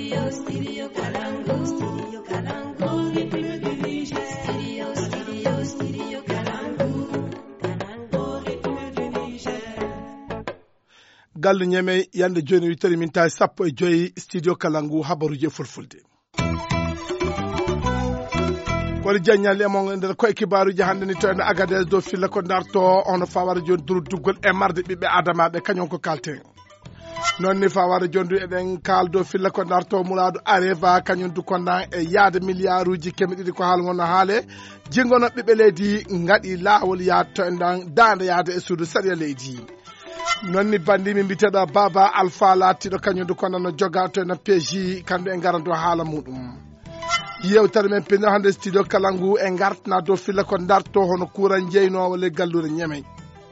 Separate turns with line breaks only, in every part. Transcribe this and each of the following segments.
Gallu Ñeme yande joni 8h minta sappo e joyi studio Kalangu habaruji fulfulde. Wala jagnali amon nder koy kibaruji hande ni to en Agadez do filla ko darto on fawara joni duru duggol e marde bibbe adama be kanyon ko kalte. Non ni fawara jondu eden kaldo filla ko darto muladu areva kanyon du kondan e yaade milliarduji kemedidi ko hal ngona haale jingono bibbe leydi ngadi lawol yaatto en dande yaade e suudu sariya leydi. Nonni bandi mi biteda Baba Alpha latido kanyudu kono no jogato na PJ kambe en garanto hala mudum yewtare men pina hande studio Kalangu en gartna do filla ko darto hono kuran jeyno wala gallure Ñeme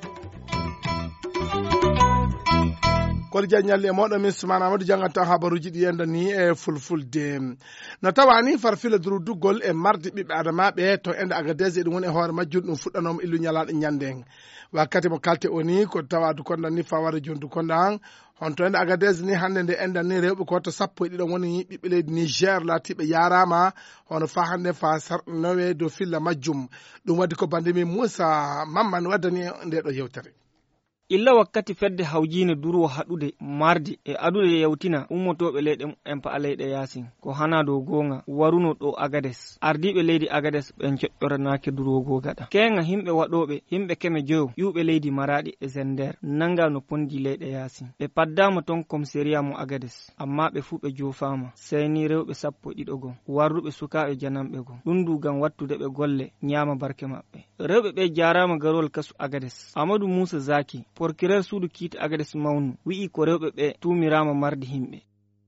ko janyalle modo min sumana Amadou jangata habaruji di yenda ni e fulfulde no tawani farfila duru duggol e mardi bibbe adama be to ende Agadez e dum woni e hoore majjum dum fuddanom illu nyalaade nyanden wakkati mo kalte oni ko tawadu konda ni fawara jondu konda on to ende Agadez ni hande nde enda ni rewbe ko to sappo e didon woni bibbe leydi Niger latibe yarama hono fa hande fa sarnowe do filla majjum dum wadi ko bandimi Musa Mamman wadani nde do yewtere
illa wakkati fedde hawjine duro hadude mardi e adude yawtina ummotobe leyde empa aleyde yasin ko hana do gonga waruno do Agades ardibe leydi Agades ben coddoranake duro go gada kenga himbe wadobe himbe keme jow yube leydi Maradi e Zender nanga no pondi leyde yasin be paddama ton komisaria mo Agades amma be fu be jofama seyni rewbe sappo didogo warrube sukaabe janambe go dundu gam wattude be golle nyaama barke mabbe rewbe be jarama garol kasu Agades Amadou Musa Zaki porkirer suudu kiite Agades mawnu wi'i ko rewbe be tumirama mardi himbe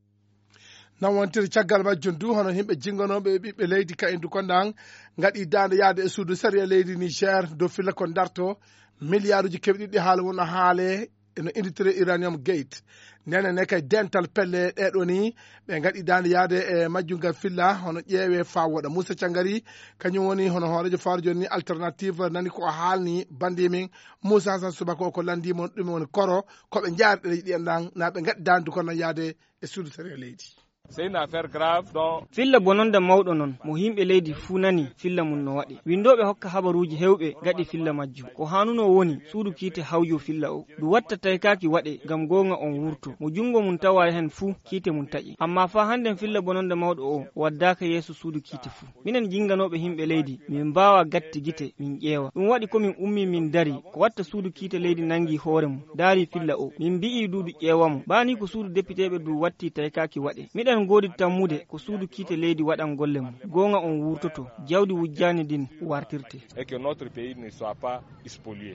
nan wontir caggal majjum du hono himbe jingonobe bibbe leydi ka endu kondan ngadi dande yaade e suudu sariya leydi Niger do filla ko darto milliarduji kebdidi haala wona haale no industrie uranium gate nene ne kay dental pelle dedo ni be ngadi dande yaade e majjungal filla hono ƴeewe fa woda Musa Cangari kanyum woni hono horejo farjo ni alternative nani ko haalni bandi min Musa Hassan Subako ko landi mon dum woni koro ko be jaarde leydi en dan na be ngadi dande kono yaade e suudu sariya leydi.
C'est une affaire grave donc
filla bononda mawdo non mo himbe leydi funani filla mun no wadi windobe hokka habaruji hewbe gadi filla majju ko hanuno woni suudu kite hawjo filla o du watta taykaki wade gam gonga on wurto mo jungo mun tawa hen fu kite mun taji amma fa handen filla bononda mawdo o waddaka yeso suudu kite fu minen jinganobe himbe leydi min bawa gatti gite min ƴeewa dum wadi ko min ummi min dari ko watta suudu kite leydi nangi hoore mum dari filla o min bi'i dudu ƴeewamo bani ko suudu deputebe du watti taykaki wade midan godi tammude ko suudu kite leydi wadan golle mum gonga on wurtoto jawdi wujjani din wartirte
et que notre pays ne soit pas spolié.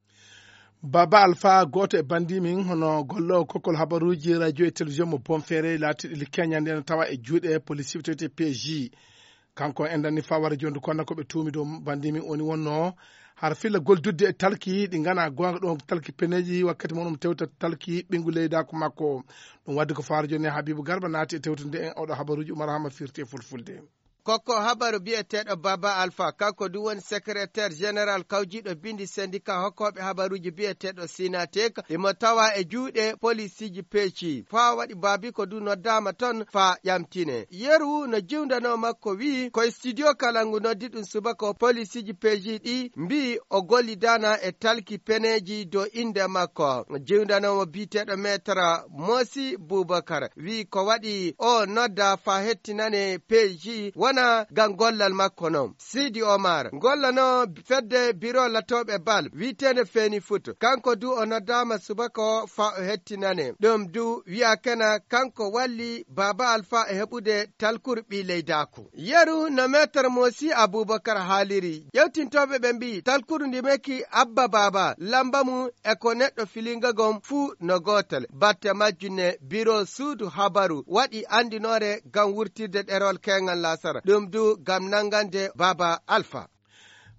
Baba Alpha goto e bandi min hono gollo kokol habaruji radio et télévision mo Bonfere lati li Kenya den tawa e juude police sécurité PJ kanko endani fawara jondu konna ko be tuumi do bandi min oni wonno har filla goldudde e talki di ngana gonga don talki peneji wakkati monum tewta talki binguleyda ko makko dum wadde ko faaro joni Habibou Garba naati e tewtunde en odo habaruji Umar Hama firti fulfulde
Koko habaru bi'eteɗo Baba Alpha kanko du woni secrétaire général kawjiɗo bindi syndicat hokkoɓe habaruji bi'eteɗo Sinatek imo tawa e juuɗe polisiji peeci fa waɗi baabi ko du noddama ton fa ƴamtine yeru no jiwdano makko wi koye studio Kalangu noddi ɗum subaka polisiji peeci ɗi mbi o gollidana e talki peneji do inde makko jiwdanomo bi'eteɗo maître Mosi Boubacar wi ko waɗi o nodda fa hettinane peeci wana gan gollal makko non Sidi Omar gollano fedde biro latoɓe bal witene feni foot kanko du o noddama subaka fa o hettinane ɗum du wi'a kena kanko walli Baba Alpha e heɓude talkurɓi leydaku yeru no maître Mosi Aboubacar haaliri ƴewtintoɓe ɓe mbi talkuru ndi meki Abba Baba lambamu e ko neɗɗo filingagom fuu no gotel batte majjune biro suudu habaru waɗi andinore gam wurtirde ɗerol kengal lasara ɗum du gam nangande Baba Alpha.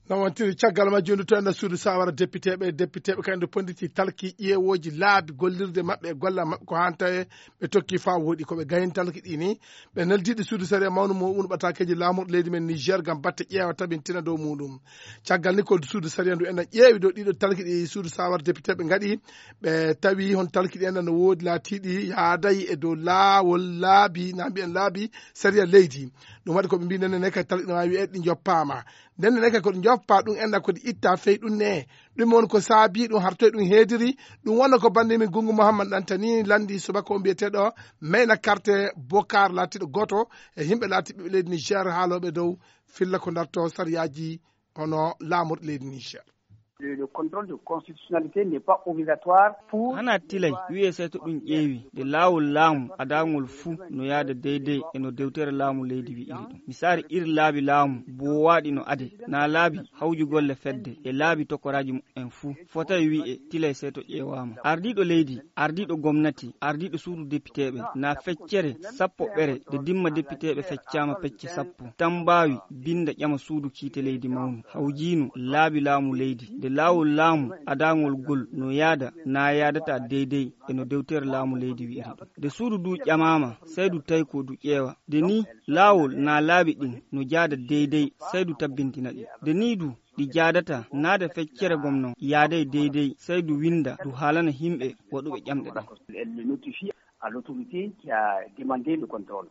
non wontiri caggal majjunde to enda suudu sawara députéɓe kande ponditi talki ƴeewoji laabi gollirde maɓɓe e golla maɓɓe ko hanta ɓe tokki fa woɗi koɓe gayni talki ɗi ni ɓe neldiɗe suudu sari mawnu mo un ɓatakeji laamuɗo leydi men Niger gam batte ƴeewa tabintina dow muɗum caggal ni ko suudu sari ndu enda ƴeewi dow ɗiɗo talki ɗi suudu sawara députéɓe gaɗi ɓe tawi hon talki ɗi enda no woodi laatiɗi yaadayi e dow laawol laabi na mbiyen laabi saria leydi ɗum waɗi koɓe mbi nenne kay talki ɗi wawi ɗi joppama nenne kay koɗi joppa ɗum enda koɗi itta fey ɗum ne ɗum woni ko saabi ɗum hartoye ɗum heediri ɗum wonno ko bandimi Gungu Mouhammad Ɗantani landi subaka o mbiyeteɗo mayna carte Bokar laatiɗo goto e yimɓe laatiɓe leydi Niger haaloɓe dow filla ko darto sariyaji hono laamorɗo leydi Niger.
Le contrôle de constitutionnalité n'est pas obligatoire pour
hana tilay wiye sai to ɗum ƴeewi de laawol laamu adagol fuu no yaada deydey e no dewtere laamu leydi wi iri ɗum misari iri laabi laamu bowaɗi no ade na laabi hawju golle fedde e laabi tokoraji en fuu fotawi wi'e tilay sai to ƴeewama ardiɗo leydi ardiɗo gomnati ardiɗo suudu députéɓe na feccere sappo ɓere de dimma députéɓe feccama pecce sappo tan mbawi binda ƴama suudu kiite leydi mawnu hawjinu laabi laamu leydi de laawol laamu adagol gol no yaada na yaadata deydey e no dewtere laamu leydi wi'iri ɗum de suudu du ƴamama sai du tawi ko du ƴeewa de ni laawol na laabi ɗin no jaada deydey sai du tabbintina ɗi de ni du ɗi jaadata naada feccere gomno yaadai deydey sai du winda du haalana himɓe waɗuɓe ƴamɗe ɗen.
Elle le notifie à l'autorité qui a demandé le contrôle.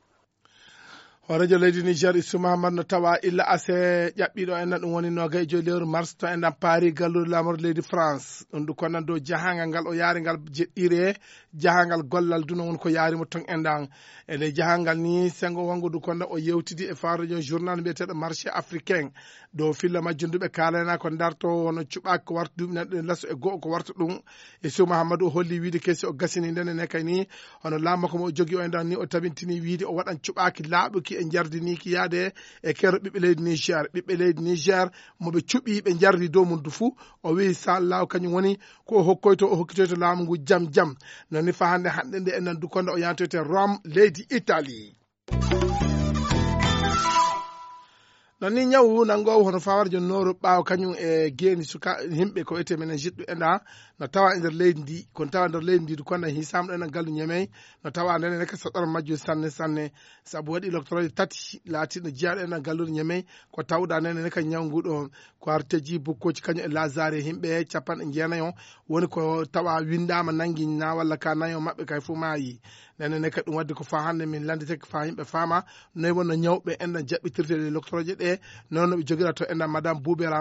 horejo leydi Niger Issou Mahamadou no tawa illa ase ƴaɓɓiɗo enna ɗum woni nogaye joyi lewru mars to enɗan paari gallude lamorde leydi France ɗum du konnan dow jahangal ngal o yaari ngal jeɗɗire jahangal gollal du no woni ko yaarimo ton enɗan e ley jahangal ni sengo wongo du konno o yewtidi e fawre journal mbiyeteɗo marché africain dow filla majjunduɓe kalana ko darto wono cuɓaki ko warta duuɓi nanɗe lasso e goho ko warta ɗum Issou Mahamadou o holli wiide kesi o gasini ndene kay ni hono lamma komo o jogui o enɗan ni o tabintini wiide o waɗan cuɓaki laaɓuki e jardiniki yaade e kero ɓiɓɓe leydi Niger moɓe cuɓi ɓe jardi dow mum du fuu o wi sallaw kañum woni ko o hokkitoyto laamu ngu jam noni fa hande nde enen du konde o yantoyte Rome leydi Italie. non ni ñawu nangowo hono fawarjo nooro ɓaawo kañum e geeni suka yimɓe ko wiyete menen jiɗɗo ena no tawa e nder leydi ndi kono tawa nder leydi ndi kono hisamɗo enen gallu ñamey no tawa ndene reka saɗoro majjum sanne sabu waɗi loctoroje tati laatiɗo jeyaɗo enen gallude ñamey ko tawɗa nene reka ñaw nguɗo ko arteji bukkoji kañum e lazare yimɓe capanɗe jeenayo woni ko tawa windama nangui na walla ka nayo mabɓe kay fo maayi nene kadi ɗum wadde ko fa hande min landiteke fa yimɓe faama noyi wonno ñawɓe enden jaɓɓitirte les loctoroje ɗe noon no ɓe joguira to enɗam madame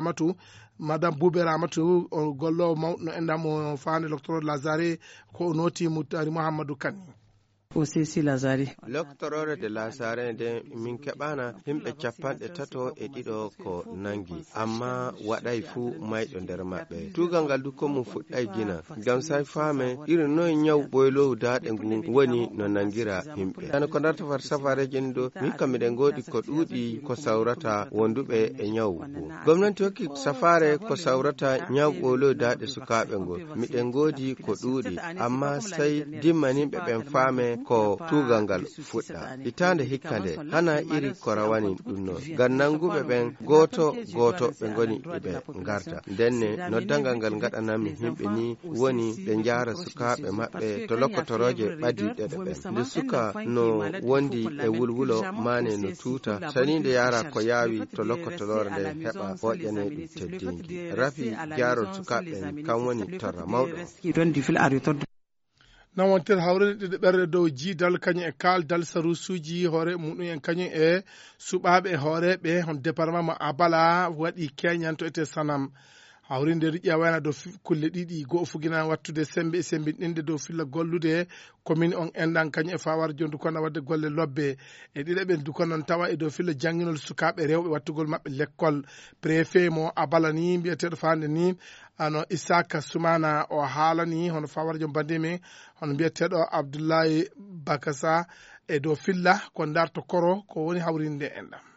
Boubé Ramatou o gollowo mawɗo no enɗam o fande loctorode Lazare ko o noti Moutari Mouhamadou Kane
OCC Lazare.
Loctorore de Lazare de min keɓana himɓe capanɗe tato e ɗiɗo ko nangi amma waɗay fuu mayɗo nder maɓɓe tugal ngal du ko mum fuɗɗay gina ngam say faame iri noye ñaw ɓoylowu daɗe ngu woni no nangira himɓe tan ko darta far safareji ni ɗo min kam miɗen goodi ko ɗuuɗi ko sawrata wonduɓe e ñaw ngu gomnati hokki safare ko sawrata ñaw ɓoylowu daɗe sukaɓe ngol miɗen goodi ko ɗuuɗi amma say dimmanimɓe ɓen faame ko tugal ngal fuɗɗa hitande hikkande hana iri ko rawani ɗum no ngam nanguɓe ɓen goto ɓe goni ɓe garta ndenne noddangal ngal gaɗanami himɓe ni woni ɓe jara sukaɓe maɓɓe to lokotoroje ɓadiɗeɗe ɓen nde suka no wondi e wulwulo mane no tuta sani nde yara ko yawi to lokotorore nde heɓa hoƴane ɗum teddingi rafi jarol sukaɓe kam woni torra mawɗo
non wontir hawrede ɗiɗi ɓerde dow jiidal kañum e kaaldal sarusuji hoore muɗum en kañum e suɓaɓe e hooreɓe hon département mo Abala waɗi keñanto ete sanam hawrinde riƴƴa wayna dow kulle ɗiɗi goho fugina wattude sembe e sembinɗinde dow filla gollude commune on enɗan kañum e fawar joni dukonna wadde golle lobbe e ɗiɗaɓe duko noon tawa e dow filla jangguinol sukaɓe rewɓe wattugol mabɓe l'école préfet mo Abala ni mbiyeteɗo fande ni ano Isaka Soumana o haalani hono fawarjo bandimi hono mbiyeteɗo Abdoulaye Bakassa e dow filla ko darto koro ko woni hawrinde enɗam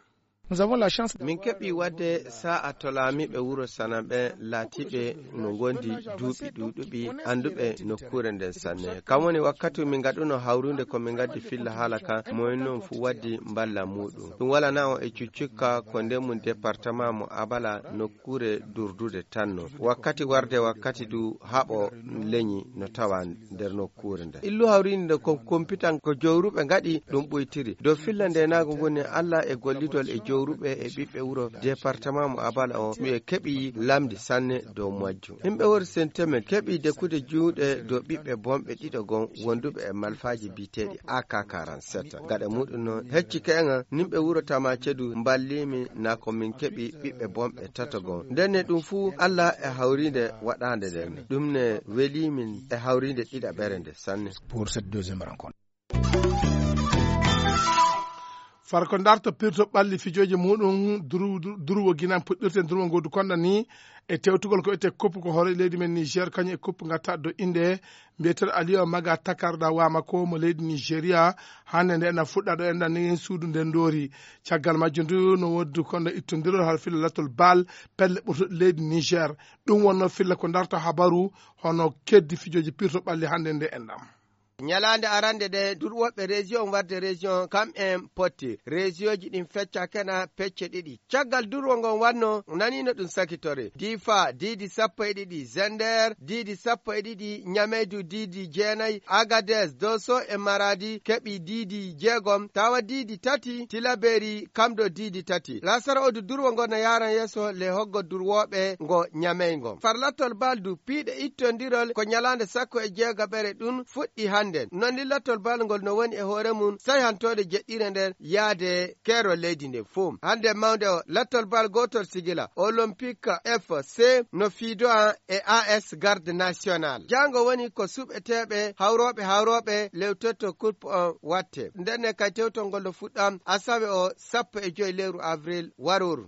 nous avons la chance
min keɓi wadde sa'a tolamiɓe wuro sanaɓe laatiɓe no gondi duuɓi ɗuɗuɓi anduɓe nokkure nden sanne kam woni wakkati min gaɗuno hawrude ko min gaddi filla haala kan moyen noon fu waddi mballa muɗum ɗum walana o e cuccukka ko nden mum département mo abala nokkure durdude tanno wakkati warde wakkati du haɓo leñi no tawa nder nokkure nde illu hawride nde ko kompitan ko jowruɓe gaɗi ɗum ɓoytiri dow filla nde nago goni allah e gollidol e jowruɓe e ɓiɓɓe wuro département mo abala o mi keɓi lamdi sanne dow majjum himɓe wori sentemen keɓi dekkude juuɗe dow ɓiɓɓe bomɓe ɗiɗo gon wonduɓe e malfaji biteɗi AK47 gaɗa muɗum noon hecci ke'enga nimɓe wuro tama ceedu mballimi na ko min keɓi ɓiɓɓe bomɓe tato gon ndenne ɗum fuu allah e hawride waɗande ndenne ɗum ne welimin e hawride ɗiɗaɓere nde sanne
pour cette deuxième rencontre.
farko darto pirto ɓalli fijoji muɗum duruwo guinan puɗɗirte duruwo ngodu konɗa ni e tewtugol ko ete koppu ko hoore leydi men Niger kañum e koppu gatta do inde mbiyeteɗo Aliou Maga takarda wama ko mo leydi Nigéria hande nde ena fuɗɗa ɗo enɗan ni suudu nden doori caggal majjum ndu no woddu konɗo ittodirol har filla lattol baal pelle ɓurtuɗo leydi Niger ɗum wonno filla ko darto habaru hono keddi fijoji pirto ɓalli hande nde enɗam
nyalande arande de durwoɓe région warde région kam en potti région ji ɗin fecca kena pecce ɗiɗi caggal durwo ngon wanno nanino ɗum sakitore difa didi 12 zender didi 12 nyameydu didi jeenayi agades doso e maradi keɓi didi jeegom tawa didi tati tilaberi kamɗo didi tati lasara odu durwo ngon no yaran yeso le hoggo durwoɓe ngo nyameygo farlattol baldu piiɗe ittondirol ko nyalande sakko e jeegaɓere ɗum fuɗɗi hande non ni lattol balgol no woni e hoore mum sai hantode jeɗɗire nder yaade kero leydi nde fuu hande mawde o lattol bal gotol sigila olympique FC no fiido e AS garde national jango woni ko suɓeteɓe hawroɓe lewtotto coupe on watte ndenne kay tewtol ngol no fuɗɗam asawe o 15 lewru avril waruru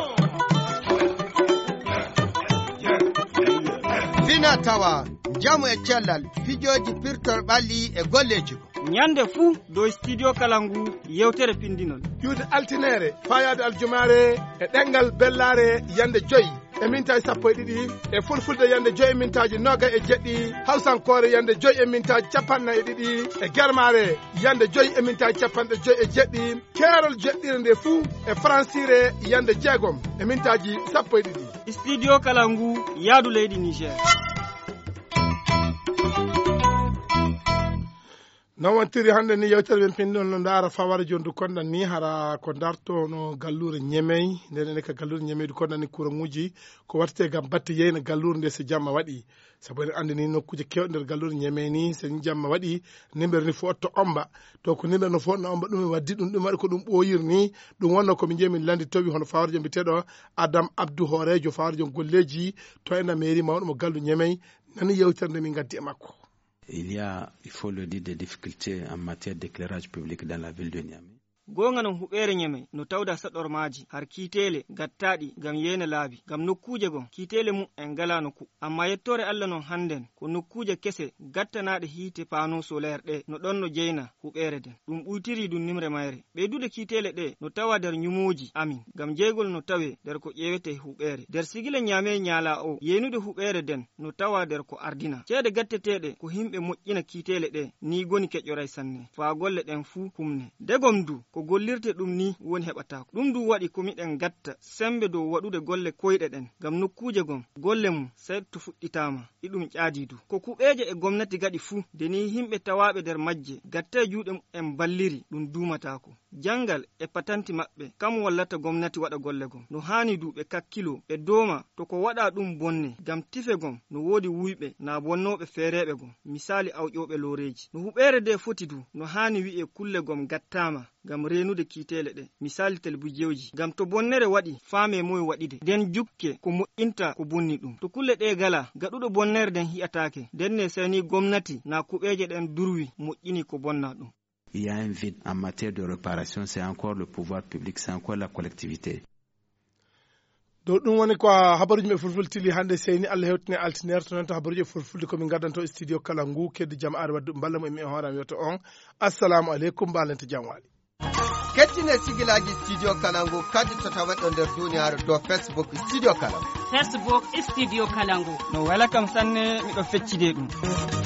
fina tawa jamu e cellal fijoji pirtol ɓalli e golleji
nyande fuu dow studio kalangu yewtere pindinol
yude altinere fayade aljumare e ɗengal bellare yande joyyi e mintaji 12 e fulfulde yande joyi e mintaji noga e jeɗɗi hawsankore yande joyi e mintaji 42 e germare yande joyi e mintaji 50 e jeɗɗi keerol jeɗɗire nde fuu e francire yande jeegom e mintaji 12
studio kalangu yaadu leydi Niger
non wontiri hande ni yewtere men pindon no ndaara fawara jondu konɗan ni hara ko darto no gallure ñemey nden ka gallure ñemeydu konɗan ni kuranguji ko watte gam batte yeyna gallure nde so jamma waɗi sabu en andi ni nokkuje kewɗe nder gallure ñemey ni so jamma waɗi nimɓere ni fo otto omba to ko nimɓere no fo no omba ɗum e waddi ɗum waɗi ko ɗum ɓoyir ni ɗum wonno komi jeemi landi towi hono fawara mbiteɗo Adam Abdou Horejo fawara jon golleji to ena mairie mawɗo mo gallu ñemey nani yewtere nde min gaddi e makko.
Il faut le dire, des difficultés en matière d'éclairage public dans la ville de Niamey.
gonga non huɓere ñeme no tawda saɗormaji har kiitele gattaɗi gam yeyna laabi gam nokkuje gon kiitele mum en galano ku amma yettore allah non hannden ko nokkuje kese gattanaɗe hiite pano solaire ɗe no ɗon no jeyna huɓere den ɗum ɓuytiri ɗum nimre mayre ɓeydude kiitele ɗe no tawa nder nyumuji amin gam jeygol no tawe nder ko ƴewete huɓere nder sigila ñame ñaala o yeynude huɓere den no tawa nder ko ardina ceede gatteteɗe ko himɓe moƴƴina kiitele ɗe ni goni keƴƴoray sanne faa golle ɗen fuu humne degom du ko gollirte ɗum ni woni heɓatako ɗum du waɗi komiɗen gatta sembe dow waɗude golle koyɗe ɗen gam nokkuje gon golle mum sey to fuɗɗitama iɗum ƴaadi du ko kuɓeje e gomnati gaɗi fuu deni himɓe tawaɓe nder majje gatta e juuɗe en balliri ɗum dumatako jangal e patanti maɓɓe kam wallata gomnati waɗa golle gon no hani du ɓe kakkilo ɓe dooma to ko waɗa ɗum bonne gam tife gon no woodi wuyɓe na bonnoɓe feereɓe gon misali awƴoɓe loreji no huɓere de foti du no hani wi'e kulle gon gattama gam renude kiitele ɗe misali telebijewji gam to bonnere waɗi faame moye waɗide nden jukke ko moƴƴinta ko bonni ɗum to kulle ɗe gala gaɗuɗo bonnere den hi'atake ndenne seni gomnati na kuɓeje ɗen durwi moƴƴini ko bonna ɗum.
Il y a un vide en matière de réparation, c'est encore le pouvoir public, c'est encore la collectivité.
dow ɗum woni ko habaruji me fulfulde tili hannde seyni allah hewtini altinere to noon to habaruji e fulfulde komin gaddanto studio kala ngu kedde jaam are wadde ballamo emi e hooram wiyoto on assalamu aleykum mbalente jam waali.
kettine sigilaji studio kalangu kadi to tawaɗo nder duniyaaru do Facebook studio kalangu
Facebook studio kalangu
no wala kam sanne miɗo feccide ɗum